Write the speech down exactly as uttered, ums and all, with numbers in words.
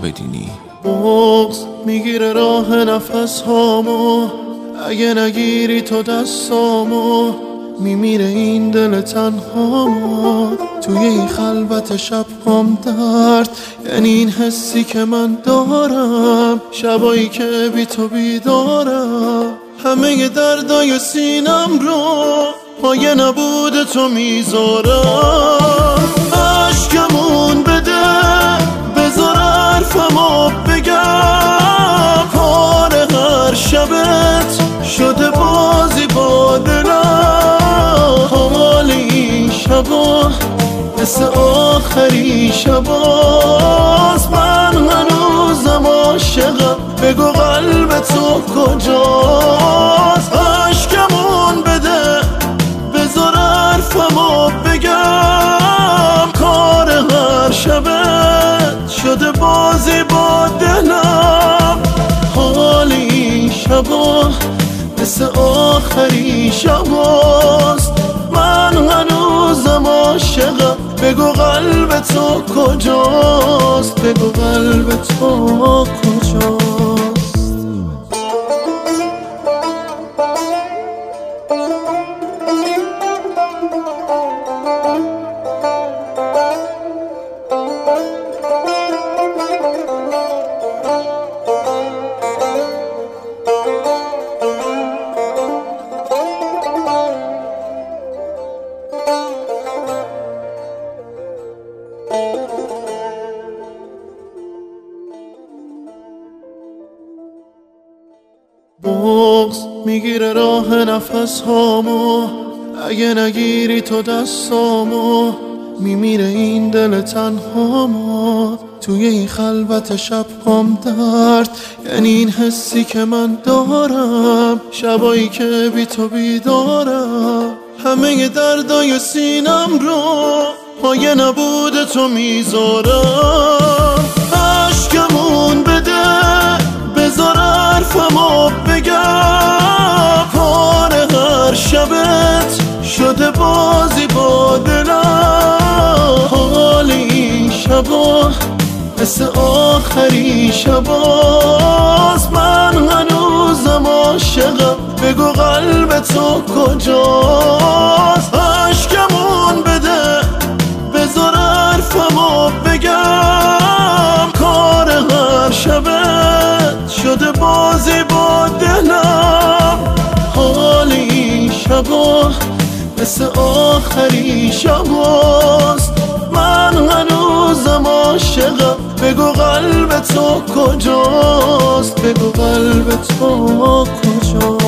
بدینی. بغض میگیره راه نفس هامو، اگه نگیری تو دستامو میمیره این دل تنهامو. توی این خلوت شب هم درد، یعنی این حسی که من دارم، شبایی که بی تو بیدارم، همه دردای سینم رو پای نبود تو میذارم. عشقمون بده بذار حرفمو بگم، کار هر شبت شده بازی با دلم. حال این شبا مثل آخری شباست، من هنوزم عاشقم، بگو قلب تو کجاست. عشقمون بده بذار حرفمو بگم، کار هر شبت شده بازی با دلم. حال این شبا مثل آخری شباست، من هنوزم عاشقم، بگو قلب تو کجاست، بگو قلب تو کجاست. بغض میگیره راه نفس هامو، اگه نگیری تو دستامو میمیره این دل تنهامو. توی این خلوت شب هم درد، یعنی این حسی که من دارم، شبایی که بی تو بیدارم، همه دردای سینم رو پای نبود تو میذارم. عشقمون بده بذار حرفمو بگم، کار هر شبت شده بازی با دلم. حال این شبا مثل آخری شباست، من هنوزم عاشقم، بگو قلب تو کجاست. عشقمون بده بذار حرفمو بگم، کار هر شبت شده بازی با دلم. حال این شبا مثل آخری شباست، من هنوزم عاشقم، بگو قلب تو کجاست، بگو قلب تو کجاست.